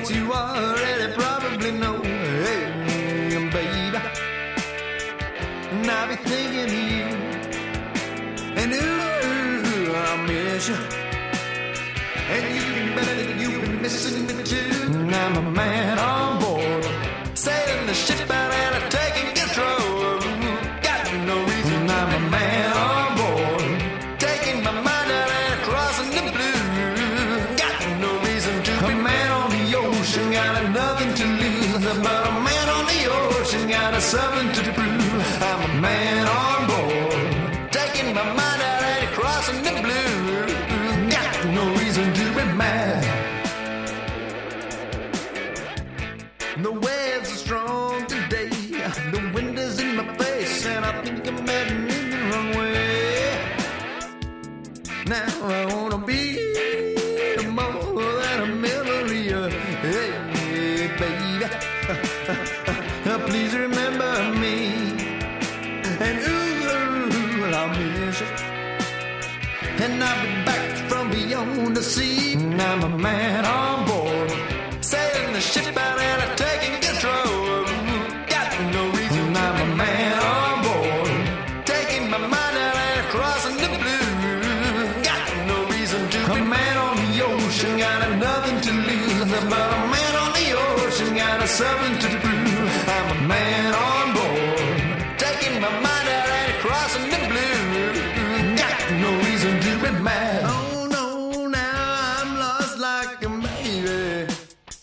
what you already probably know. Hey, baby, and I'll be thinking of you. And ooh, I'll miss you. And you've been missing me too. And I'm a man on board, sailing the ship out and taking control. Got no reason. And I'm a man on board, taking my mind out and crossing the blue. Got no reason to be. A man on the ocean got nothing to lose, but a man on the ocean got something to prove. I'm a man on board, taking my mind out and crossing the blue. Got no reason to be mad. The waves are strong today, the wind is in my face, and I think I'm heading in the wrong way. Now I wanna be more than a memory. Hey, baby, please remember me. And ooh, I'll miss you. And I'll be back from beyond the sea. And I'm a man on board, sailing the ship out and taking control. Got no reason. And I'm a man on board, taking my mind out and crossing the blue. Got no reason to. A man on the ocean got nothing to lose, but a man on the ocean got something to prove. I'm a man on board, taking my mind out and crossing the blue. Got no reason to be mad. Oh no, now I'm lost like a baby.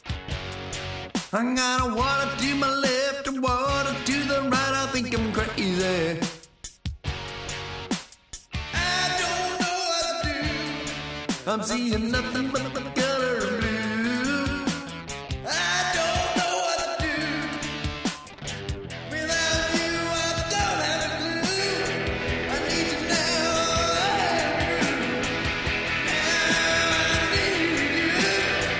I got a water to my left and water to the right. I think I'm crazy. I don't know what to do. I'm seeing nothing but the color of blue. I don't know what to do. Without you, I don't have a clue. I need you now. Now I need you.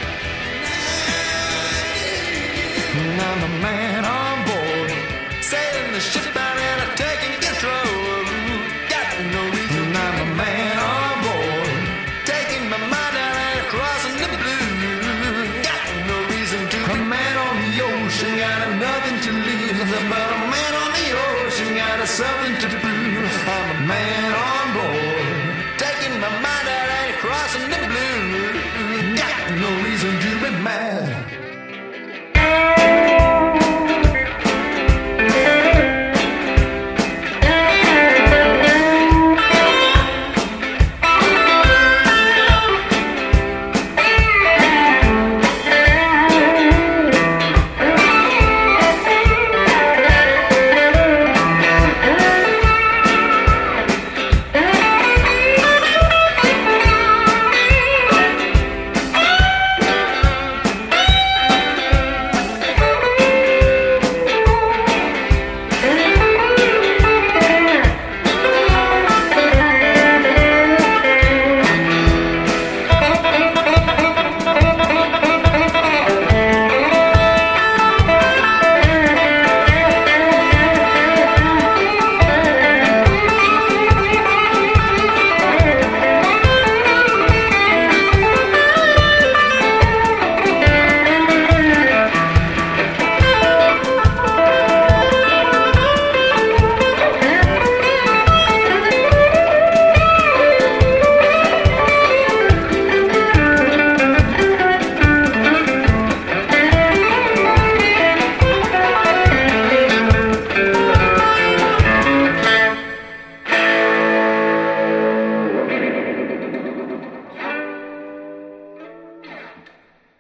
And I'm a man on board, sailing the ship out and taking control. Got no reason. And I'm a man on board, taking my mind out and crossing the blue. Got no reason to. A man on the ocean got nothing to lose, but a man on the ocean got something to prove. I'm a man on